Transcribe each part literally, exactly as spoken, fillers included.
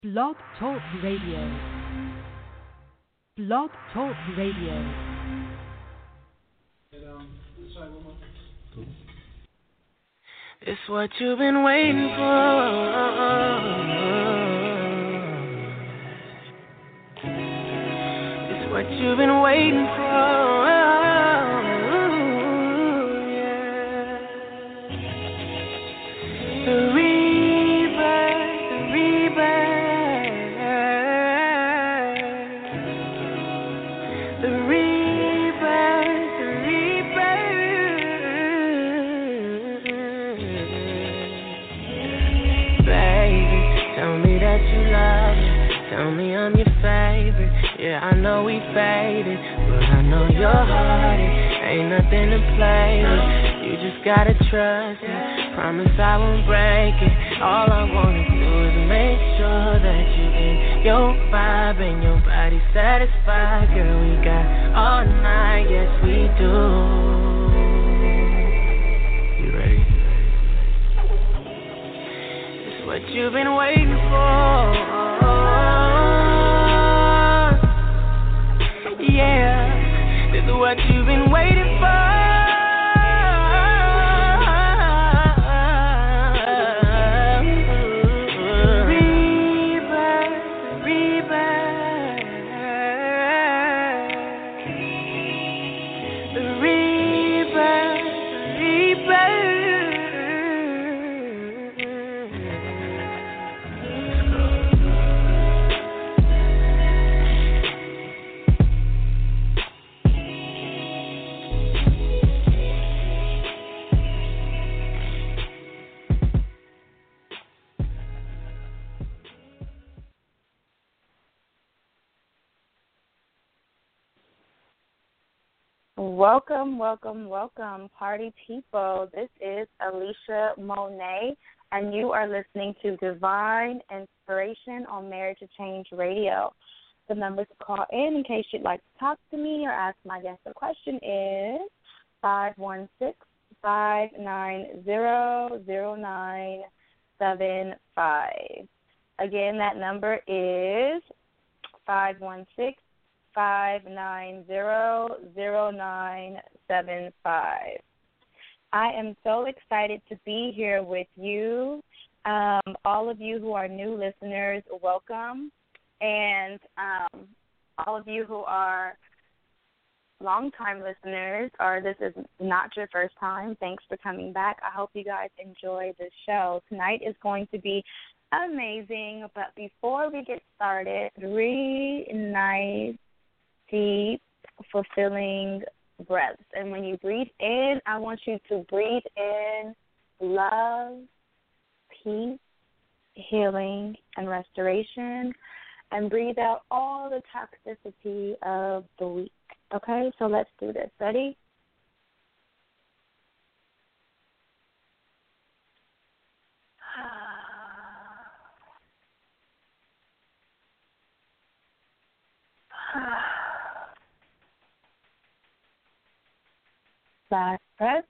Blog Talk Radio. Blog Talk Radio. It's what you've been waiting for. It's what you've been waiting for. Yeah. The rebirth, the rebirth, the rebirth, the rebirth. Baby, tell me that you love me. Tell me I'm your favorite. Yeah, I know we faded, but I know your heart ain't nothing to play with. You just gotta trust me. Promise I won't break it. All I wanna do is make sure that you get your vibe and your body satisfied. Girl, we got all night, yes we do. You ready? It's what you've been waiting for. Yeah, this is what you've been waiting for. Welcome, welcome, welcome, party people. This is Alicia Monet, and you are listening to Divine Inspiration on Marriage to Change Radio. The number to call in in case you'd like to talk to me or ask my guest a question is five one six, five nine zero, zero nine seven five. Again, that number is five one six, five nine zero, zero nine seven five. I am so excited to be here with you. Um, all of you who are new listeners, welcome. And um, all of you who are longtime listeners, or this is not your first time, thanks for coming back. I hope you guys enjoy the show. Tonight is going to be amazing. But before we get started, three nice deep, fulfilling breaths. And when you breathe in, I want you to breathe in love, peace, healing, and restoration, and breathe out all the toxicity of the week. Okay, so let's do this. Ready? Last breath.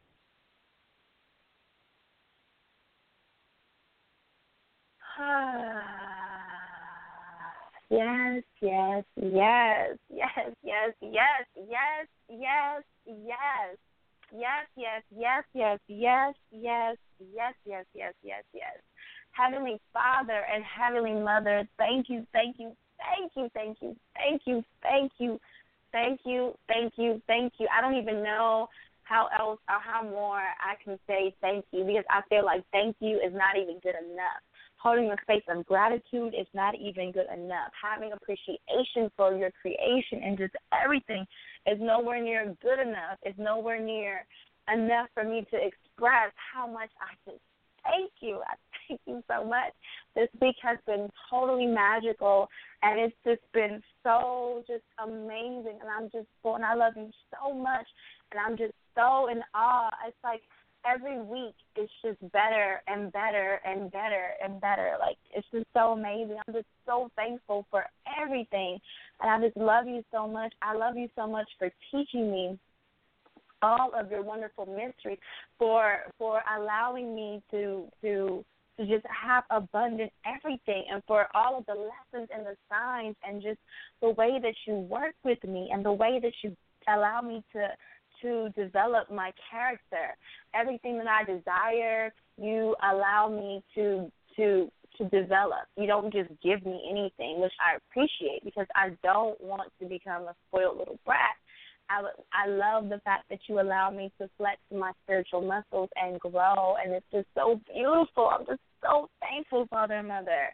Yes, yes, yes, yes, yes, yes, yes, yes, yes, yes, yes, yes, yes, yes, yes, yes, yes, yes, yes, yes. Heavenly Father and Heavenly Mother, thank you, thank you, thank you, thank you, thank you, thank you, thank you, thank you, thank you. I don't even know how else or how more I can say thank you, because I feel like thank you is not even good enough. Holding a space of gratitude is not even good enough. Having appreciation for your creation and just everything is nowhere near good enough. It's nowhere near enough for me to express how much I just thank you. I thank you so much. This week has been totally magical, and it's just been so just amazing. And I'm just, and I love you so much, and I'm just so in awe. It's like every week it's just better and better and better and better. Like, it's just so amazing. I'm just so thankful for everything, and I just love you so much. I love you so much for teaching me all of your wonderful mysteries, for for allowing me to to to just have abundant everything, and for all of the lessons and the signs and just the way that you work with me and the way that you allow me to to develop my character. Everything that I desire, you allow me to to to develop. You don't just give me anything, which I appreciate, because I don't want to become a spoiled little brat. I, I love the fact that you allow me to flex my spiritual muscles and grow, and it's just so beautiful. I'm just so thankful, Father and Mother.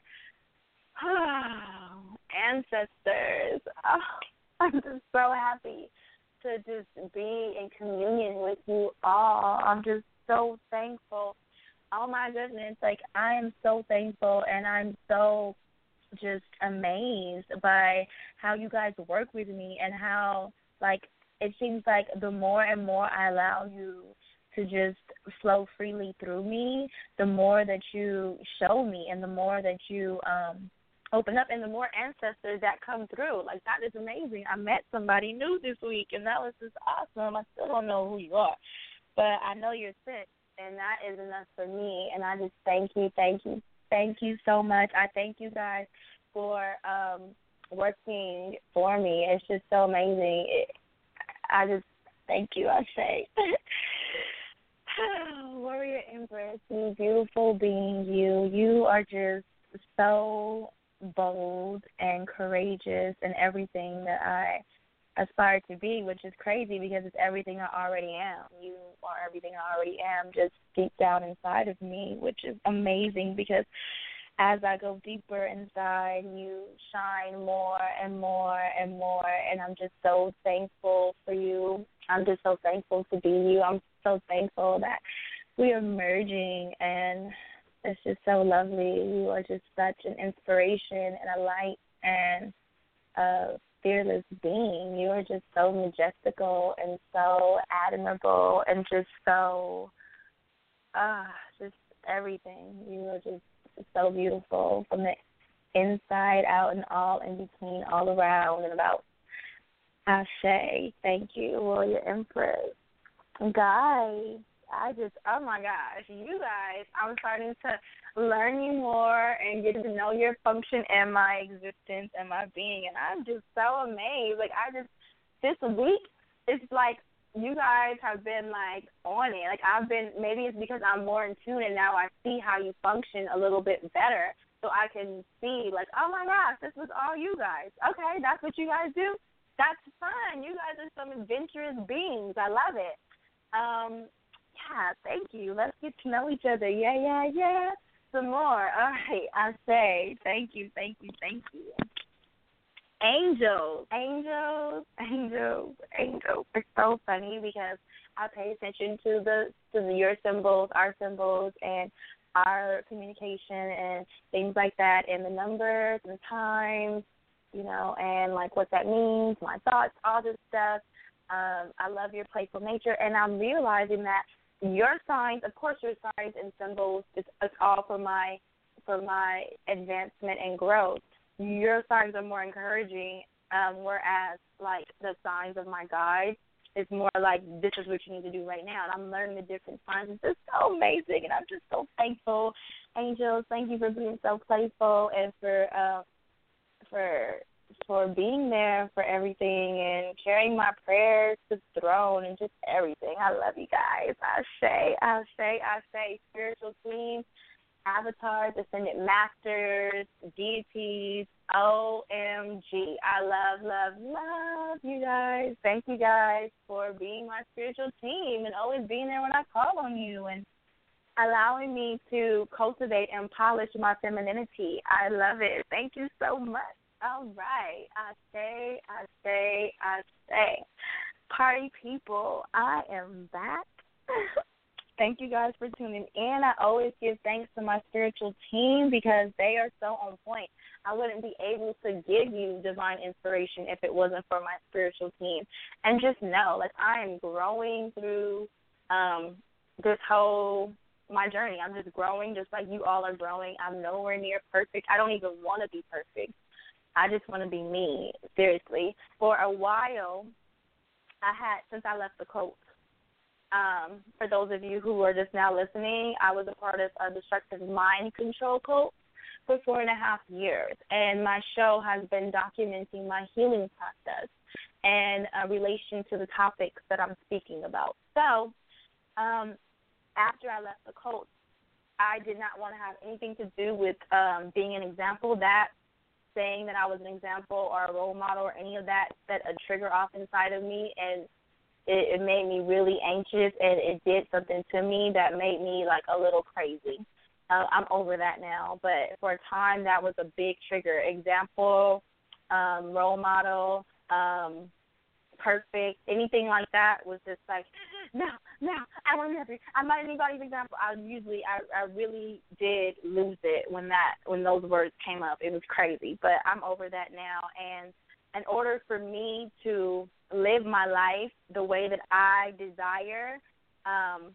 Ancestors. Oh, I'm just so happy to just be in communion with you all. I'm just so thankful. Oh, my goodness. Like, I am so thankful, and I'm so just amazed by how you guys work with me and how, like, it seems like the more and more I allow you to just flow freely through me, the more that you show me and the more that you um, open up and the more ancestors that come through. Like, that is amazing. I met somebody new this week, and that was just awesome. I still don't know who you are, but I know you're sick, and that is enough for me. And I just thank you, thank you, thank you so much. I thank you guys for um, working for me. It's just so amazing. It, I just thank you, I say. Warrior Empress, you beautiful being, you. You are just so bold and courageous and everything that I aspire to be, which is crazy because it's everything I already am. You are everything I already am, just deep down inside of me, which is amazing because as I go deeper inside, you shine more and more and more, and I'm just so thankful for you. I'm just so thankful to be you. I'm so thankful that we are merging, and it's just so lovely. You are just such an inspiration and a light and a fearless being. You are just so majestical and so admirable and just so, ah, uh, just everything. You are just so beautiful from the inside out and all in between, all around and about. Ashe, thank you, Warrior Empress. Guys, I just, oh my gosh, you guys, I'm starting to learn you more and get to know your function and my existence and my being, and I'm just so amazed. Like, I just, this week, it's like, you guys have been, like, on it. Like, I've been, maybe it's because I'm more in tune and now I see how you function a little bit better so I can see, like, oh, my gosh, this was all you guys. Okay, that's what you guys do? That's fun. You guys are some adventurous beings. I love it. Um, yeah, thank you. Let's get to know each other. Yeah, yeah, yeah. Some more. All right, I say thank you, thank you, thank you. Angels, angels, angels, angels. It's so funny because I pay attention to the to the, your symbols, our symbols, and our communication and things like that, and the numbers and the times, you know, and like what that means, my thoughts, all this stuff. Um, I love your playful nature, and I'm realizing that your signs, of course, your signs and symbols, it's, it's all for my for my advancement and growth. Your signs are more encouraging, um, whereas, like, the signs of my guide is more like, this is what you need to do right now. And I'm learning the different signs. It's just so amazing, and I'm just so thankful. Angels, thank you for being so playful and for uh, for for being there for everything and carrying my prayers to the throne and just everything. I love you guys. I say, I say, I say, spiritual team, avatars, ascended masters, deities, O M G. I love, love, love you guys. Thank you guys for being my spiritual team and always being there when I call on you and allowing me to cultivate and polish my femininity. I love it. Thank you so much. All right. I say, I say, I say. Party people, I am back. Thank you guys for tuning in. I always give thanks to my spiritual team because they are so on point. I wouldn't be able to give you divine inspiration if it wasn't for my spiritual team. And just know, like, I am growing through um, this whole, my journey. I'm just growing just like you all are growing. I'm nowhere near perfect. I don't even want to be perfect. I just want to be me, seriously. For a while, I had, since I left the cult, Um, for those of you who are just now listening, I was a part of a destructive mind control cult for four and a half years, and my show has been documenting my healing process and uh, relation to the topics that I'm speaking about. So, um, after I left the cult, I did not want to have anything to do with um, being an example. That saying that I was an example or a role model or any of that set a trigger off inside of me, and it, it made me really anxious, and it did something to me that made me like a little crazy. Uh, I'm over that now, but for a time that was a big trigger. Example, um, role model, um, perfect, anything like that was just like, no, no, I want to be. I'm not anybody's example. I usually, I, I really did lose it when that, when those words came up. It was crazy, but I'm over that now. And in order for me to live my life the way that I desire, um,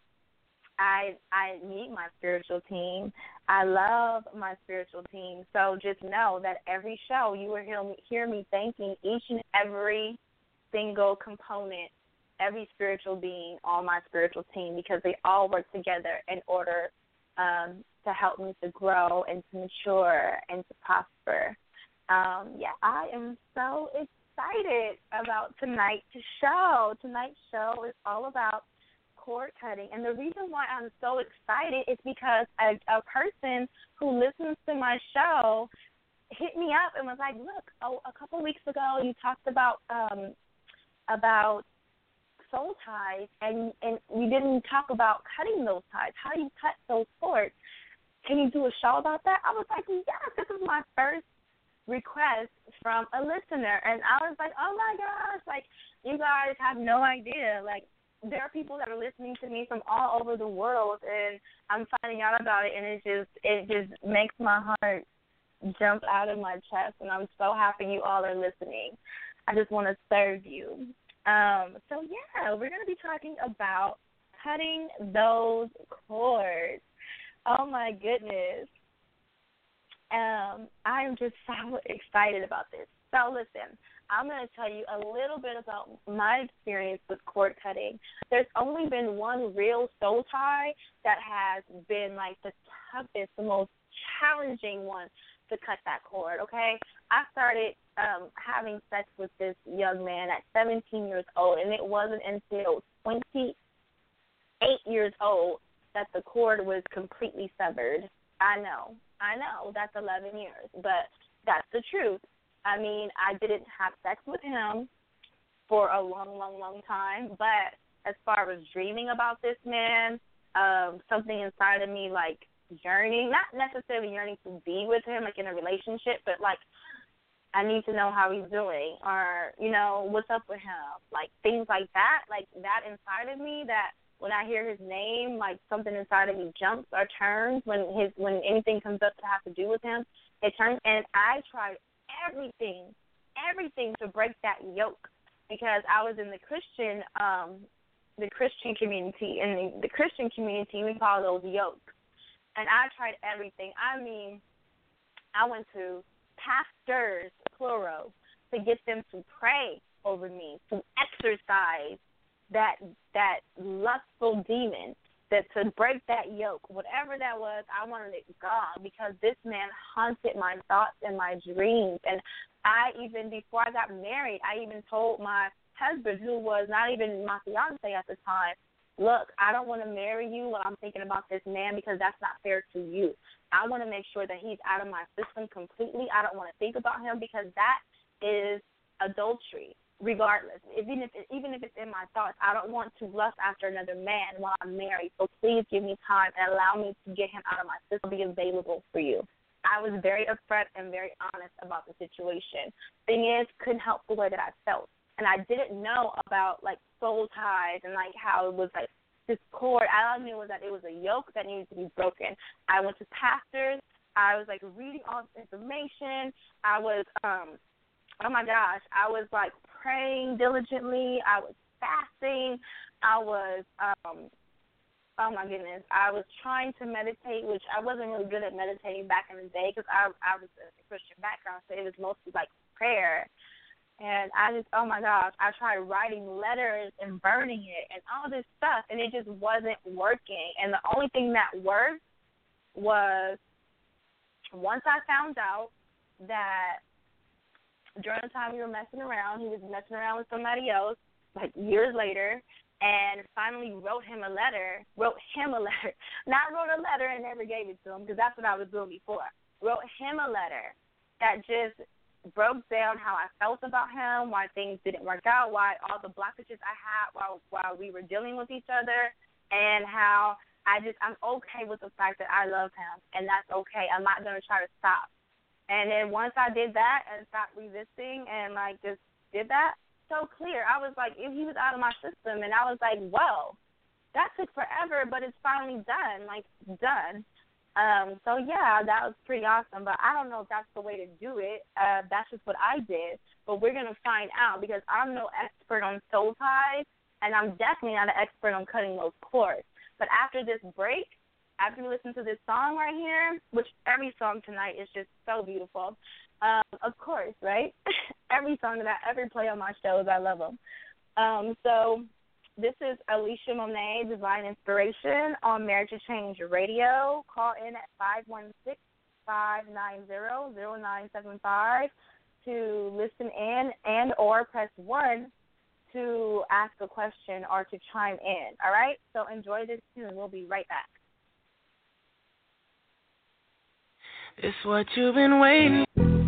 I I need my spiritual team. I love my spiritual team. So just know that every show you will hear me, hear me thanking each and every single component, every spiritual being on my spiritual team, because they all work together in order um, to help me to grow and to mature and to prosper. Um, yeah, I am so excited about tonight's show. Tonight's show is all about cord cutting, and the reason why I'm so excited is because a, a person who listens to my show hit me up and was like, look, oh, a couple weeks ago you talked about um, about soul ties, and, and you didn't talk about cutting those ties. How do you cut those cords? Can you do a show about that? I was like, yes, this is my first request from a listener, and I was like, oh my gosh, like, you guys have no idea, like, there are people that are listening to me from all over the world, and I'm finding out about it, and it just it just makes my heart jump out of my chest, and I'm so happy you all are listening. I just want to serve you. Um, so, yeah, we're going to be talking about cutting those cords. Oh, my goodness. Um, I'm just so excited about this. So, listen, I'm going to tell you a little bit about my experience with cord cutting. There's only been one real soul tie that has been, like, the toughest, the most challenging one to cut that cord, okay? I started um, having sex with this young man at seventeen years old, and it wasn't until twenty-eight years old that the cord was completely severed. I know, I know, that's eleven years, but that's the truth. I mean, I didn't have sex with him for a long, long, long time, but as far as dreaming about this man, um, something inside of me, like, yearning, not necessarily yearning to be with him, like, in a relationship, but, like, I need to know how he's doing, or, you know, what's up with him, like, things like that, like, that inside of me, that when I hear his name, like, something inside of me jumps or turns when his when anything comes up to have to do with him, it turns, and I tried everything, everything to break that yoke, because I was in the Christian, um, the Christian community. In the, the Christian community, we call those yokes, and I tried everything. I mean, I went to pastors, plural, to get them to pray over me, to exorcise that that lustful demon, that to break that yoke, whatever that was, I wanted it gone, because this man haunted my thoughts and my dreams. And I even, before I got married, I even told my husband, who was not even my fiance at the time, look, I don't want to marry you when I'm thinking about this man, because that's not fair to you. I want to make sure that he's out of my system completely. I don't want to think about him, because that is adultery. Regardless, even if it, even if it's in my thoughts, I don't want to lust after another man while I'm married. So please give me time and allow me to get him out of my system, be available for you. I was very upfront and very honest about the situation. Thing is, couldn't help the way that I felt, and I didn't know about like soul ties and like how it was like this cord. All I knew was that it was a yoke that needed to be broken. I went to pastors. I was like reading all this information. I was um. Oh, my gosh, I was, like, praying diligently. I was fasting. I was, um, oh, my goodness, I was trying to meditate, which I wasn't really good at meditating back in the day, because I, I was a Christian background, so it was mostly, like, prayer. And I just, oh my gosh, I tried writing letters and burning it and all this stuff, and it just wasn't working. And the only thing that worked was once I found out that during the time we were messing around, he was messing around with somebody else, like years later, and finally wrote him a letter, wrote him a letter, not wrote a letter and never gave it to him, because that's what I was doing before. Wrote him a letter that just broke down how I felt about him, why things didn't work out, why all the blockages I had while while we were dealing with each other, and how I just, I'm okay with the fact that I love him, and that's okay. I'm not going to try to stop. And then once I did that and stopped resisting and, like, just did that, so clear. I was like, if he was out of my system, and I was like, whoa, that took forever, but it's finally done, like, done. Um, so, yeah, that was pretty awesome, but I don't know if that's the way to do it. Uh, that's just what I did, but we're going to find out because I'm no expert on soul ties, and I'm definitely not an expert on cutting those cords. But after this break, after we listen to this song right here, which every song tonight is just so beautiful, um, of course, right? Every song that I ever play on my shows, I love them. Um, so... This is Alicia Monet, Divine Inspiration on Marriage to Change Radio. Call in at five one six, five nine zero, zero nine seven five to listen in and or press one to ask a question or to chime in. All right? So enjoy this tune. We'll be right back. It's what you've been waiting.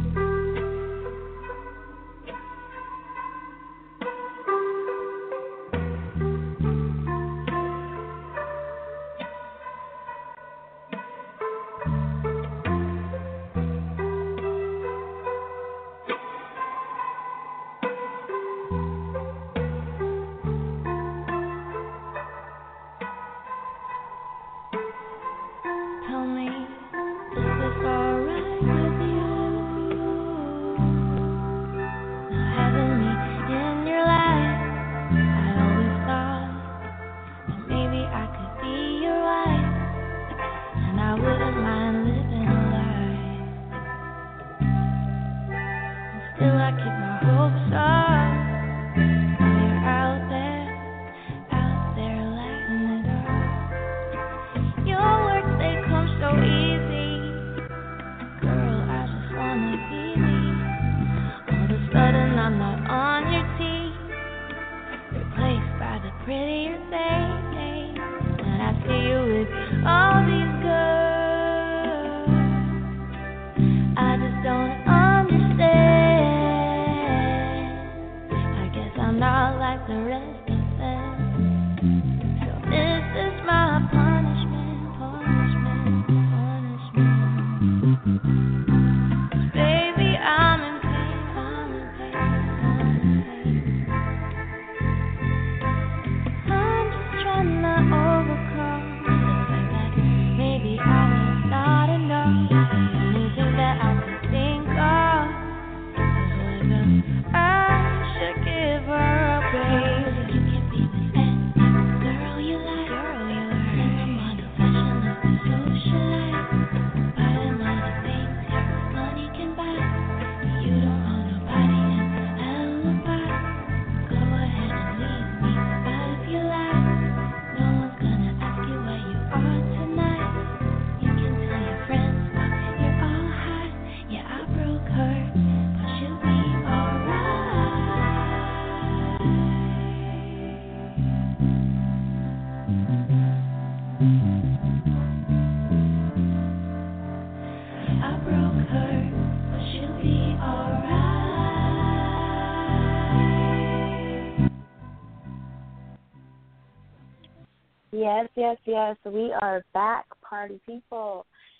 Yes, yes, yes. We are back, party people,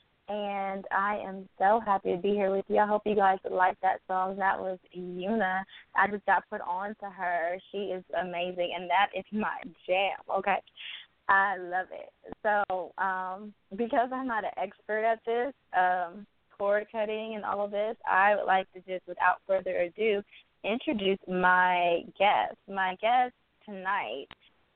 and I am so happy to be here with you. I hope you guys liked that song. That was Yuna. I just got put on to her. She is amazing, and that is my jam, okay? I love it. So um, because I'm not an expert at this, um, cord cutting and all of this, I would like to just, without further ado, introduce my guest. My guest tonight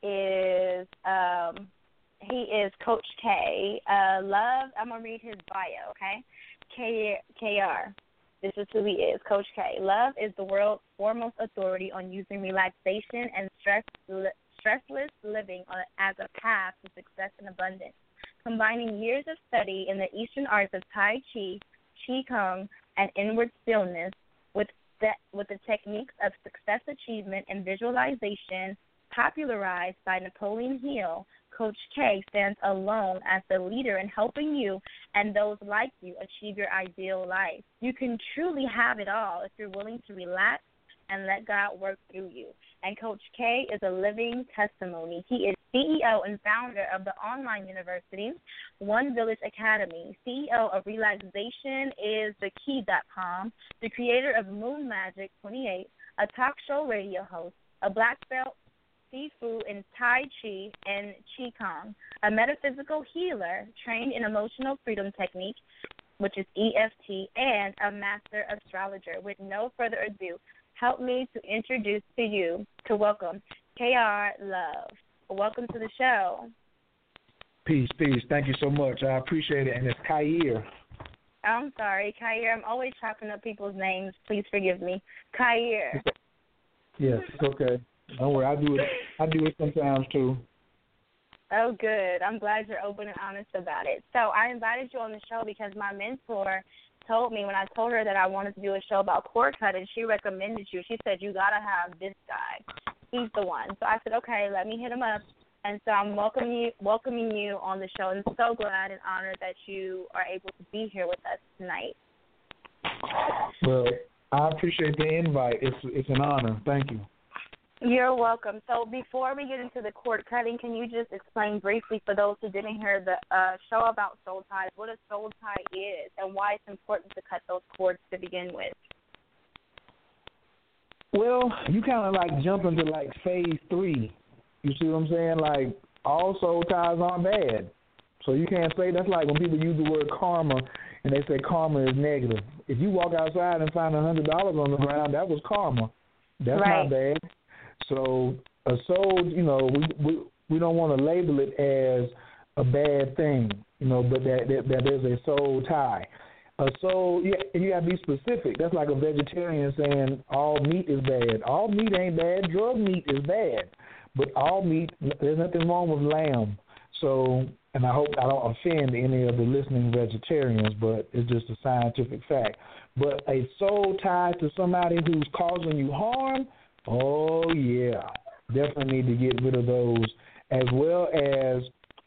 is um, he is Coach K. Uh, love, I'm going to read his bio, okay? K, K R. This is who he is, Coach K. Love is the world's foremost authority on using relaxation and stress, stressless living as a path to success and abundance. Combining years of study in the Eastern arts of Tai Chi, Qi Kong, and inward stillness with the, with the techniques of success achievement and visualization popularized by Napoleon Hill, Coach K stands alone as the leader in helping you and those like you achieve your ideal life. You can truly have it all if you're willing to relax and let God work through you. And Coach K is a living testimony. He is C E O and founder of the online university, One Village Academy, C E O of Relaxation Is The Key dot com, the creator of Moon Magic twenty-eight, a talk show radio host, a black belt Sifu in Tai Chi and Qigong, a metaphysical healer trained in emotional freedom technique, which is E F T, and a master astrologer. With no further ado, help me to introduce to you, to welcome K R Love. Welcome to the show. Peace, peace. Thank you so much. I appreciate it. And it's Kair. I'm sorry, Kair. I'm always chopping up people's names. Please forgive me. Kair. Yes, it's okay. Don't worry, I do it. I do it sometimes too. Oh, good. I'm glad you're open and honest about it. So I invited you on the show because my mentor told me when I told her that I wanted to do a show about cord cutting, she recommended you. She said, you got to have this guy. He's the one. So I said, okay, let me hit him up. And so I'm welcoming you, welcoming you on the show, and so glad and honored that you are able to be here with us tonight. Well, I appreciate the invite. It's it's an honor. Thank you. You're welcome. So before we get into the cord cutting, can you just explain briefly for those who didn't hear the uh, show about soul ties, what a soul tie is and why it's important to cut those cords to begin with? Well, you kind of like jump into like phase three. You see what I'm saying? Like all soul ties aren't bad. So you can't say that's like when people use the word karma and they say karma is negative. If you walk outside and find one hundred dollars on the ground, that was karma. That's right. Not bad. So a soul, you know, we we, we don't want to label it as a bad thing, you know, but that, that, that there's a soul tie. A soul, yeah, you got to be specific. That's like a vegetarian saying all meat is bad. All meat ain't bad. Drug meat is bad. But all meat, there's nothing wrong with lamb. So, and I hope I don't offend any of the listening vegetarians, but it's just a scientific fact. But a soul tie to somebody who's causing you harm, oh, yeah, definitely need to get rid of those, as well as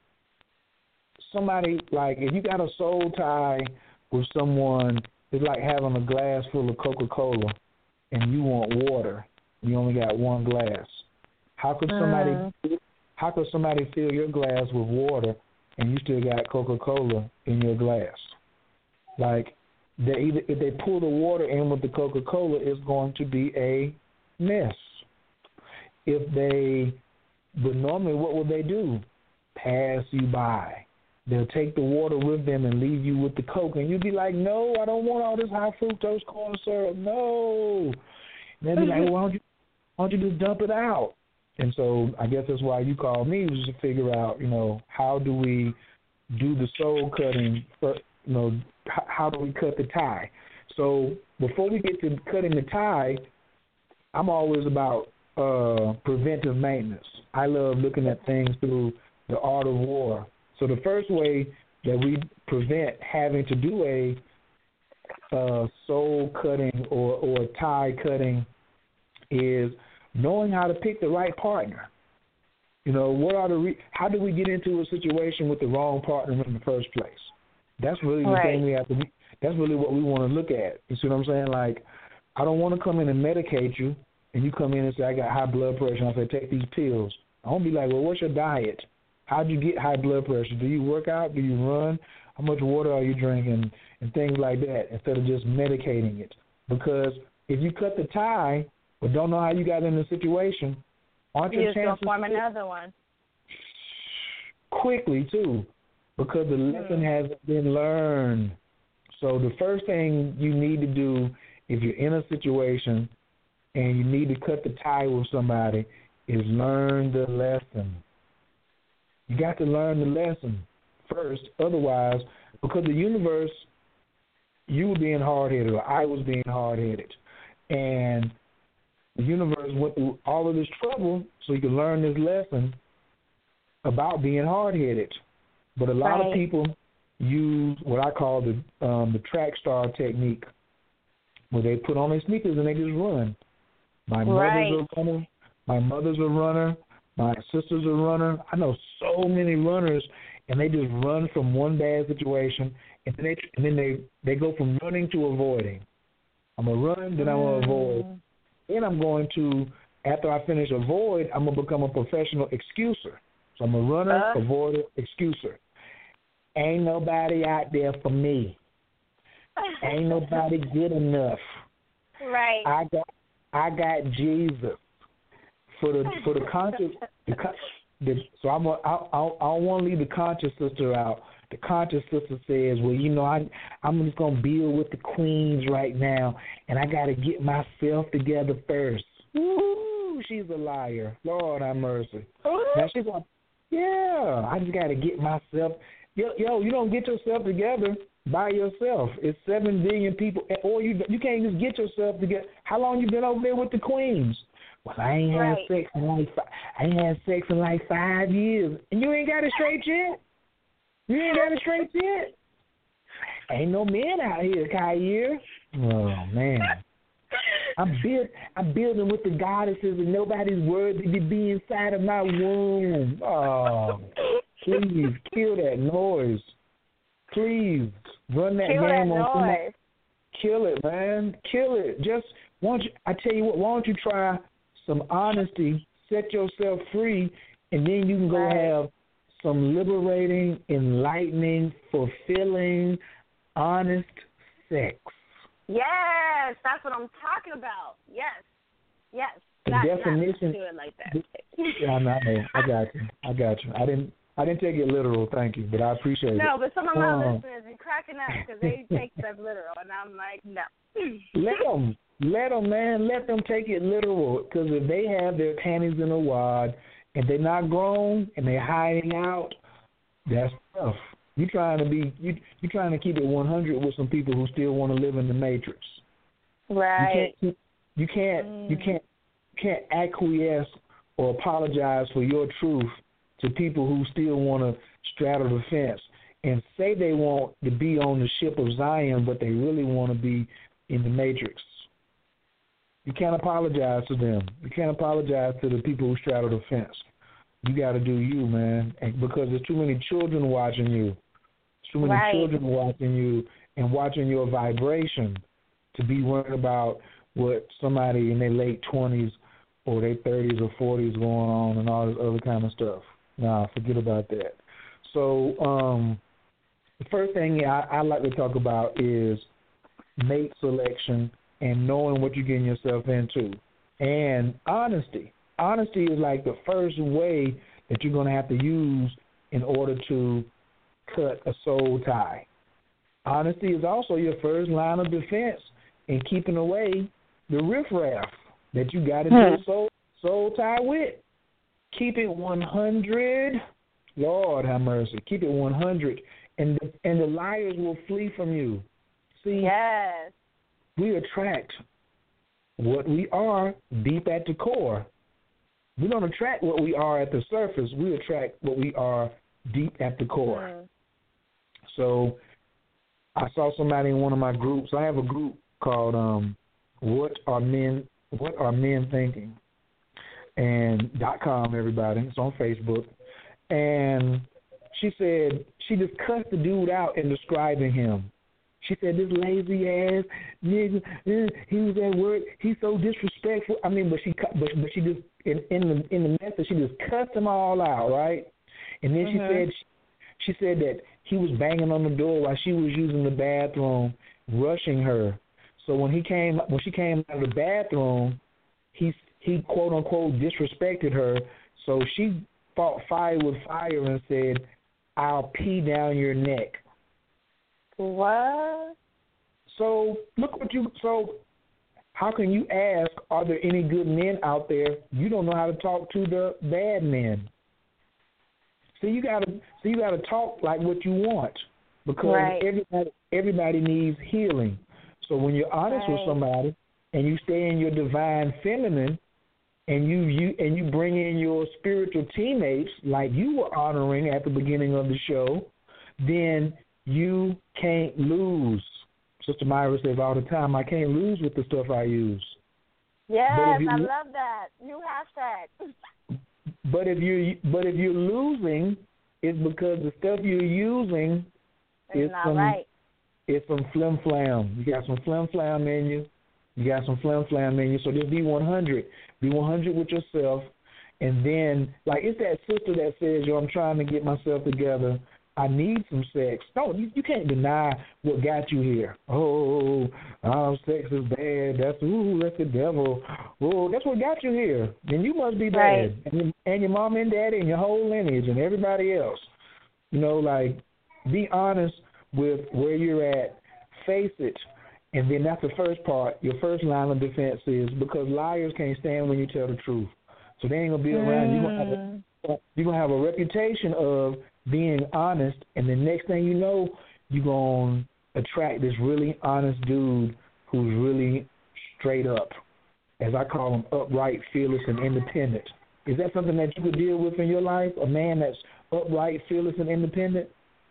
somebody, like if you got a soul tie with someone, it's like having a glass full of Coca-Cola and you want water. You only got one glass. How could somebody mm. how could somebody fill your glass with water and you still got Coca-Cola in your glass? Like, they either if they pull the water in with the Coca-Cola, it's going to be a mess. If they, but normally what will they do? Pass you by. They'll take the water with them and leave you with the Coke, and you'll be like, no, I don't want all this high fructose corn syrup. No. And they'll be like, well, why don't you, why don't you just dump it out? And so I guess that's why you called me, was to figure out, you know, how do we do the soul cutting, for, you know, h- how do we cut the tie? So before we get to cutting the tie, I'm always about uh, preventive maintenance. I love looking at things through the art of war. So the first way that we prevent having to do a uh, soul cutting or, or tie cutting is knowing how to pick the right partner. You know, what are the re- how do we get into a situation with the wrong partner in the first place? That's really the right. thing we have to. That's really what we want to look at. You see what I'm saying? Like, I don't want to come in and medicate you, and you come in and say I got high blood pressure, and I say take these pills. I won't be like, well, what's your diet? How do you get high blood pressure? Do you work out? Do you run? How much water are you drinking? And things like that, instead of just medicating it. Because if you cut the tie but don't know how you got in the situation, aren't your You're chances just going to form another one. Quickly, too, because the lesson mm. hasn't been learned. So the first thing you need to do if you're in a situation and you need to cut the tie with somebody is learn the lesson. You got to learn the lesson first. Otherwise, because the universe, you were being hard-headed or I was being hard-headed. And the universe went through all of this trouble so you could learn this lesson about being hard-headed. But a lot right. of people use what I call the um, the track star technique, where they put on their sneakers and they just run. My right. mother's a runner. My mother's a runner. My sister's a runner. I know so many runners, and they just run from one bad situation, and then they and then they, they go from running to avoiding. I'm gonna run, then I'm gonna avoid. Then I'm going to, after I finish avoid, I'm gonna become a professional excuser. So I'm a runner, uh. avoider, excuser. Ain't nobody out there for me. Ain't nobody good enough. Right. I got I got Jesus. For the for the conscious, the, the, so I'm a, I, I, I don't want to leave the conscious sister out. The conscious sister says, well, you know, I I'm just gonna build with the queens right now, and I got to get myself together first. Woo, she's a liar. Lord have mercy. Now she's like, yeah, I just got to get myself. Yo, yo, you don't get yourself together by yourself. It's seven billion people, or you you can't just get yourself together. How long you been over there with the queens? Well, I ain't right. had sex in like five, I ain't had sex in like five years, and you ain't got it straight yet. You ain't got it straight yet. Ain't no men out here, Khayr. Oh man, I'm build, I'm building with the goddesses, and nobody's worthy to be inside of my womb. Oh, please kill that noise. Please run that kill game that on noise. somebody. Kill it, man. Kill it. Just why don't you, I tell you what? Why don't you try some honesty, set yourself free, and then you can go right. have some liberating, enlightening, fulfilling, honest sex. Yes, that's what I'm talking about. Yes, yes. The not, definition. Not do it like that. Yeah, I know. I got you. I got you. I didn't. I didn't take it literal. Thank you, but I appreciate no, it. No, but some of my um, listeners are cracking up because they take stuff literal, and I'm like, no. Let them. Let them, man. Let them take it literal. Because if they have their panties in a wad and they're not grown and they're hiding out, that's tough. You trying to be you you trying to keep it one hundred with some people who still want to live in the matrix. Right. You can't you can't mm. you can't can't acquiesce or apologize for your truth to people who still want to straddle the fence and say they want to be on the ship of Zion, but they really want to be in the matrix. You can't apologize to them. You can't apologize to the people who straddle the fence. You got to do you, man, and because there's too many children watching you. Too many right. children watching you and watching your vibration to be worried about what somebody in their late twenties or their thirties or forties going on and all this other kind of stuff. Nah, forget about that. So um, the first thing I, I like to talk about is mate selection and knowing what you're getting yourself into. And honesty. Honesty is like the first way that you're going to have to use in order to cut a soul tie. Honesty is also your first line of defense in keeping away the riffraff that you got into hmm. a soul, soul tie with. Keep it one hundred. Lord have mercy. Keep it one hundred. And the, and the liars will flee from you. See, yes. we attract what we are deep at the core. We don't attract what we are at the surface. We attract what we are deep at the core. Mm. So I saw somebody in one of my groups. I have a group called um, "What Are Men? What Are Men Thinking?" and dot com. Everybody, it's on Facebook. And she said she just cussed the dude out in describing him. She said, this lazy ass nigga, eh, he was at work, he's so disrespectful. I mean, but she but, but she just, in, in the in the message, she just cussed them all out, right? And then mm-hmm. she said she, she said that he was banging on the door while she was using the bathroom, rushing her. So when he came, when she came out of the bathroom, he, he quote unquote disrespected her. So she fought fire with fire and said, I'll pee down your neck. What? So look what you. So how can you ask? Are there any good men out there? You don't know how to talk to the bad men. So you gotta. So you gotta talk like what you want, because right. everybody. everybody needs healing. So when you're honest right. with somebody and you stay in your divine feminine, and you, you and you bring in your spiritual teammates like you were honoring at the beginning of the show, then you can't lose. Sister Myra says all the time, I can't lose with the stuff I use. Yes, you, I love that. New hashtag. But if you but if you're losing, it's because the stuff you're using it's is not some right. it's some flim flam. You got some flim flam in you. You got some flim flam in you. So just be one hundred. Be one hundred with yourself, and then like it's that sister that says, "Yo, I'm trying to get myself together. I need some sex." No, you, you can't deny what got you here. Oh, oh, sex is bad. That's ooh, that's the devil. Oh, that's what got you here. Then you must be bad. Right. And, your, and your mom and daddy and your whole lineage and everybody else. You know, like be honest with where you're at. Face it. And then that's the first part. Your first line of defense is because liars can't stand when you tell the truth. So they ain't gonna be around. Mm. You're gonna have a, you're gonna have a reputation of being honest, and the next thing you know, you're gonna attract this really honest dude who's really straight up, as I call him, upright, fearless, and independent. Is that something that you could deal with in your life? A man that's upright, fearless, and independent?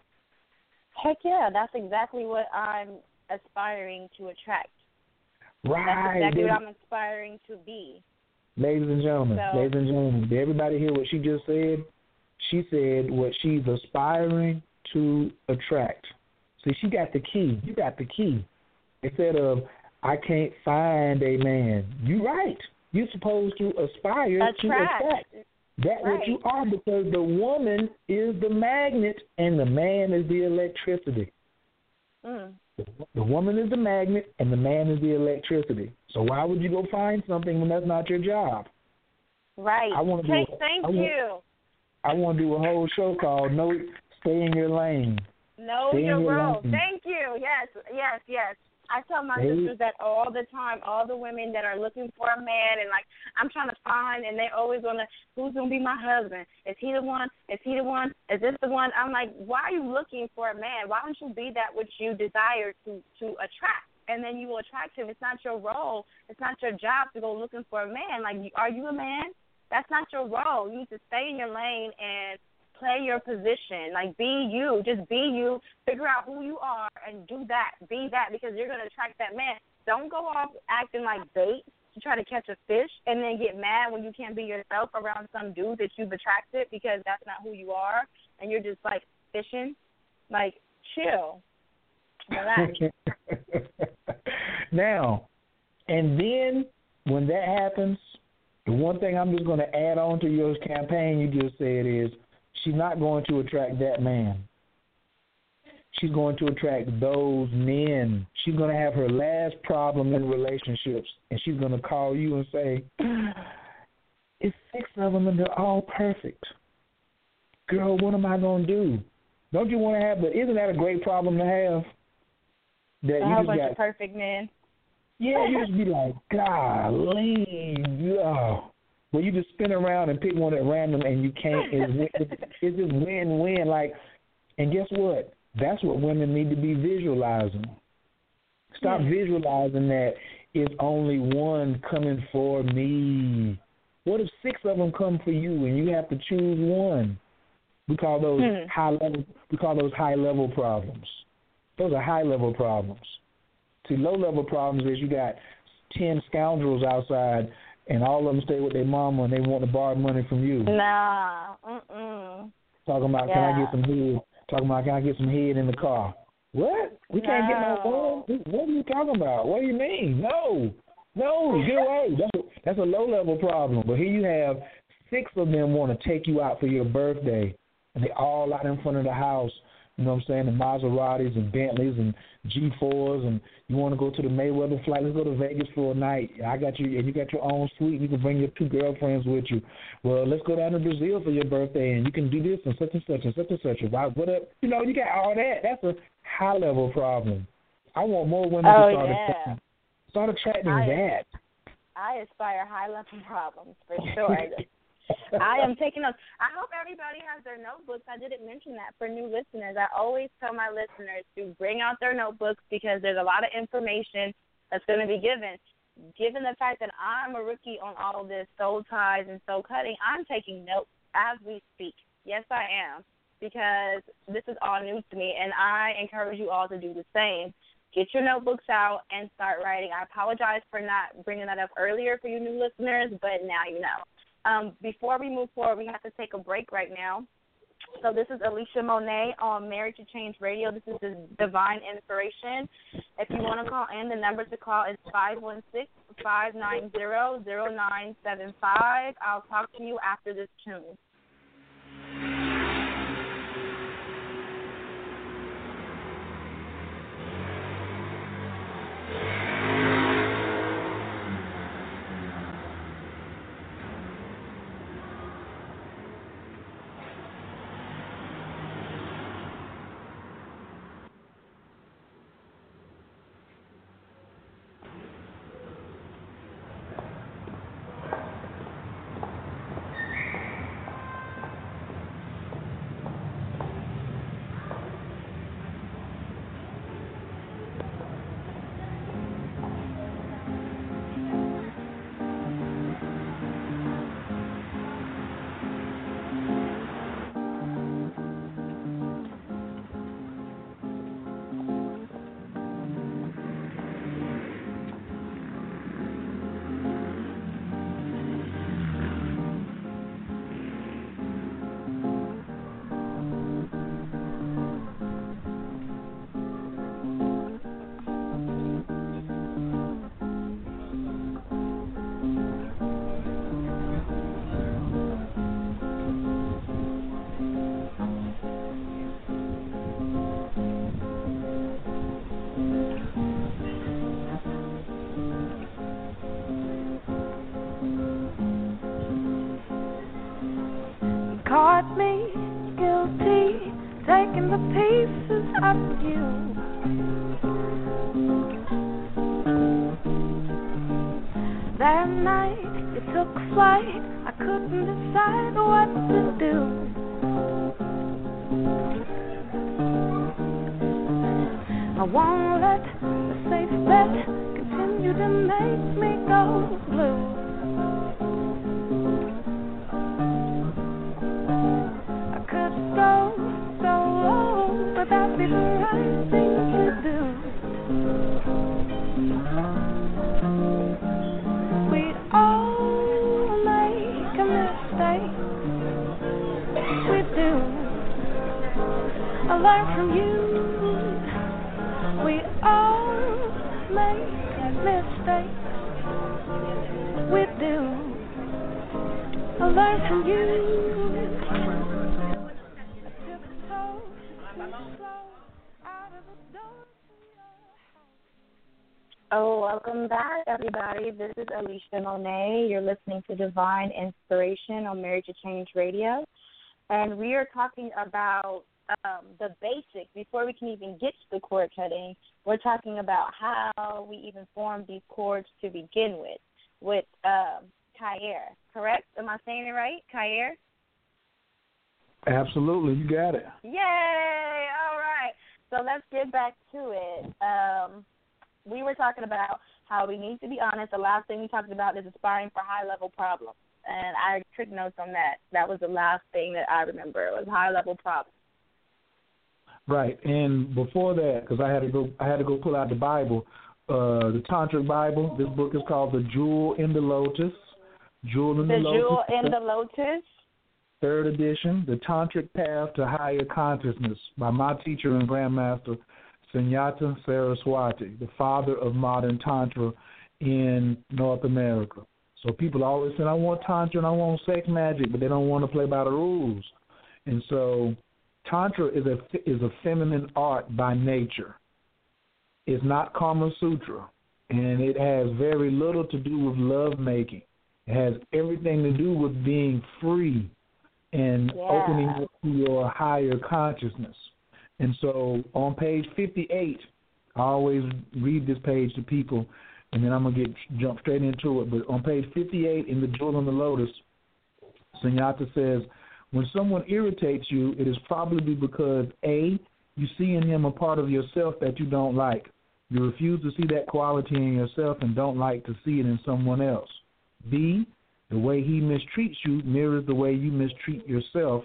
Heck yeah, that's exactly what I'm aspiring to attract. Right. That's exactly what I'm aspiring to be. Ladies and gentlemen, so, ladies and gentlemen, did everybody hear what she just said? She said what she's aspiring to attract. See, she got the key. You got the key. Instead of, I can't find a man. You're right. You're supposed to aspire attract. to attract. That's right. what you are, because the woman is the magnet and the man is the electricity. Mm. The woman is the magnet and the man is the electricity. So why would you go find something when that's not your job? Right. I want to Thank, do a, thank I want, you. I want to do a whole show called "No, Stay in Your Lane." Know Stay your your role. lane. Thank you. Yes, yes, yes. I tell my Stay. sisters that all the time, all the women that are looking for a man and like I'm trying to find, and they always want to, who's going to be my husband? Is he the one? Is he the one? Is this the one? I'm like, why are you looking for a man? Why don't you be that which you desire to, to attract? And then you will attract him. It's not your role. It's not your job to go looking for a man. Like, are you a man? That's not your role. You need to stay in your lane and play your position. Like, be you. Just be you. Figure out who you are and do that. Be that, because you're going to attract that man. Don't go off acting like bait to try to catch a fish and then get mad when you can't be yourself around some dude that you've attracted because that's not who you are and you're just, like, fishing. Like, chill. Relax. Now, and then when that happens, the one thing I'm just going to add on to your campaign you just said is she's not going to attract that man. She's going to attract those men. She's going to have her last problem in relationships, and she's going to call you and say, it's six of them and they're all perfect. Girl, what am I going to do? Don't you want to have, but isn't that a great problem to have? That a you whole just bunch got, of perfect men. Yeah, you just be like, golly, oh. Well, you just spin around and pick one at random, and you can't. It's, it's just win-win. Like, and guess what? That's what women need to be visualizing. Stop hmm. visualizing that it's only one coming for me. What if six of them come for you, and you have to choose one? We call those hmm. high level. We call those high level problems. Those are high level problems. See, low level problems is you got ten scoundrels outside, and all of them stay with their mama, and they want to borrow money from you. Nah, mm-mm. Talking about, yeah. can I get some head? Talking about, can I get some head in the car? What? We no. can't get no phone? What are you talking about? What do you mean? No. No, get away. That's a, that's a low level problem. But here you have six of them want to take you out for your birthday, and they all out in front of the house. You know what I'm saying? The Maseratis and Bentleys and G fours, and you want to go to the Mayweather flight. Let's go to Vegas for a night. I got you, and you got your own suite. You can bring your two girlfriends with you. Well, let's go down to Brazil for your birthday, and you can do this and such and such and such and such. Right? What up? You know, you got all that. That's a high level problem. I want more women oh, to start yeah. attracting, start attracting I, that. I aspire high level problems for sure. I am taking notes. I hope everybody has their notebooks. I didn't mention that for new listeners. I always tell my listeners to bring out their notebooks because there's a lot of information that's going to be given. Given the fact that I'm a rookie on all this soul ties and soul cutting, I'm taking notes as we speak. Yes, I am, because this is all new to me, and I encourage you all to do the same. Get your notebooks out and start writing. I apologize for not bringing that up earlier for you new listeners, but now you know. Um, before we move forward, we have to take a break right now. So this is Alicia Monet on Marriage to Change Radio. This is the Divine Inspiration. If you want to call in, the number to call is five one six, five nine zero, zero nine seven five. I'll talk to you after this tune. Caught me guilty, taking the pieces of you. That night you took flight, I couldn't decide what to do. I won't let the safe bet continue to make me go blue. That'd be the right thing to do. We all make a mistake. We do. I learn from you. We all make mistakes. We do. I learn from you. Oh, welcome back, everybody. This is Alicia Monet. You're listening to Divine Inspiration on Marriage to Change Radio. And we are talking about um, the basics. Before we can even get to the cord cutting, we're talking about how we even form these cords to begin with, with um, Khayr, correct? Am I saying it right, Khayr? Absolutely, you got it. Yay! All right. So let's get back to it. Um, we were talking about how we need to be honest. The last thing we talked about is aspiring for high-level problems. And I took notes on that. That was the last thing that I remember. It was high-level problems. Right. And before that, because I had to go, I had to go pull out the Bible, uh, the Tantric Bible. This book is called The Jewel in the Lotus. Jewel in the, the Lotus. Jewel in the Lotus. Third edition, The Tantric Path to Higher Consciousness by my teacher and grandmaster, Sunyata Saraswati, the father of modern Tantra in North America. So people always say, I want Tantra and I want sex magic, but they don't want to play by the rules. And so Tantra is a, is a feminine art by nature. It's not Kama Sutra, and it has very little to do with love making. It has everything to do with being free and yeah. opening up to your higher consciousness. And so on page fifty-eight, I always read this page to people, and then I'm going to get jump straight into it. But on page fifty-eight in the Jewel in the Lotus, Sunyata says, when someone irritates you, it is probably because, A, you see in him a part of yourself that you don't like. You refuse to see that quality in yourself and don't like to see it in someone else. B, the way he mistreats you mirrors the way you mistreat yourself.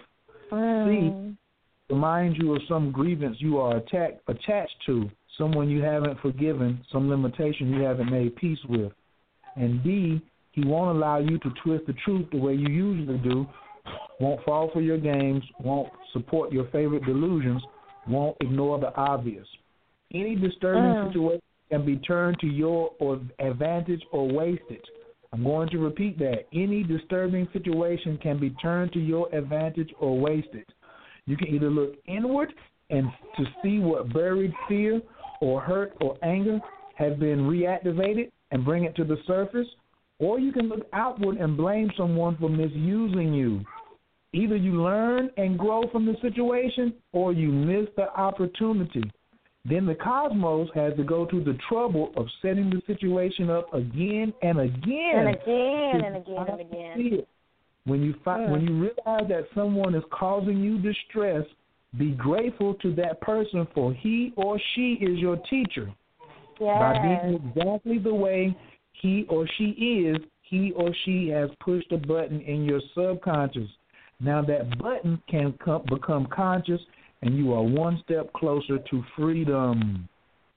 Mm. C, reminds you of some grievance you are attack, attached to, someone you haven't forgiven, some limitation you haven't made peace with. And D, he won't allow you to twist the truth the way you usually do, won't fall for your games, won't support your favorite delusions, won't ignore the obvious. Any disturbing Mm. situation can be turned to your or advantage or wasted. I'm going to repeat that. Any disturbing situation can be turned to your advantage or wasted. You can either look inward and to see what buried fear or hurt or anger has been reactivated and bring it to the surface, or you can look outward and blame someone for misusing you. Either you learn and grow from the situation or you miss the opportunity. Then the cosmos has to go to the trouble of setting the situation up again and again. And again and again and again. When you find, mm. when you realize that someone is causing you distress, be grateful to that person, for he or she is your teacher. Yes. By being exactly the way he or she is, he or she has pushed a button in your subconscious. Now that button can come, become conscious, and you are one step closer to freedom.